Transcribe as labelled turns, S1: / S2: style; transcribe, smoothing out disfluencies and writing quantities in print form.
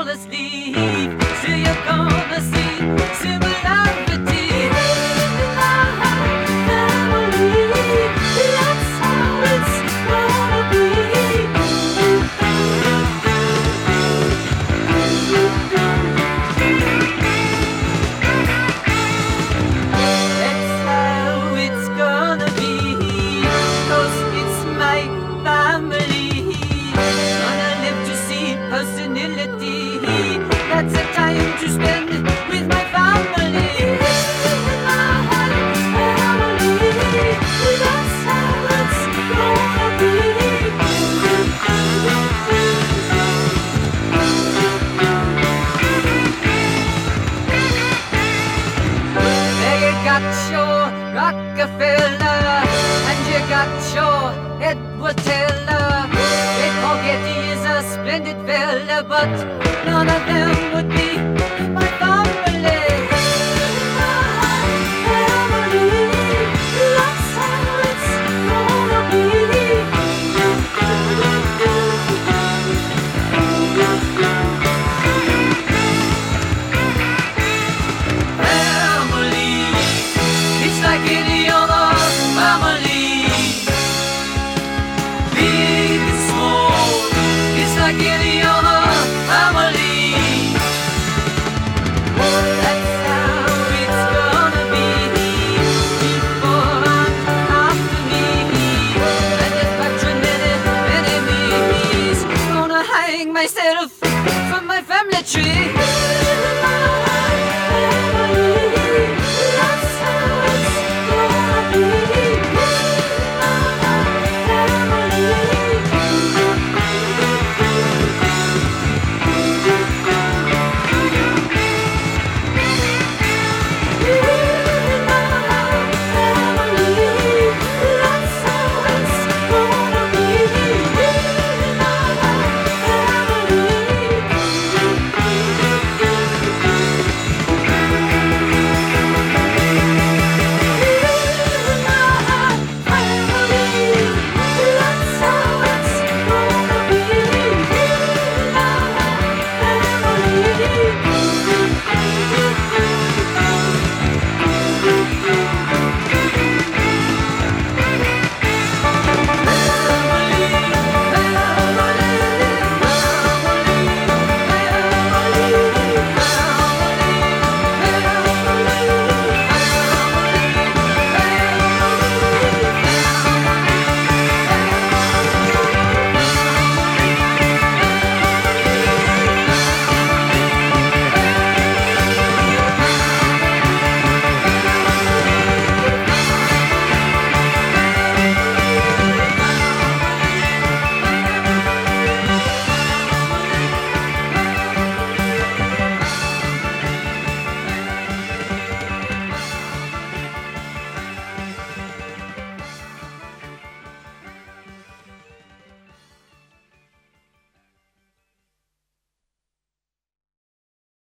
S1: fall asleep. Still you're gonna see similarity. Family, that's how it's gonna be. That's how it's gonna be, 'cause it's my family. Gonna live to see personality. That's a time to spend with my family. Family, that's how it's gonna be. There you got your Rockefeller, and you got your Edward Teller. They forget he is a splendid fella, but none of them would be my family. Family, that's how it's gonna be. Family, it's like any other family. Big and small, it's like any other family. That's how it's gonna be before and after me. And if patronymic enemies, gonna hang myself from my family tree.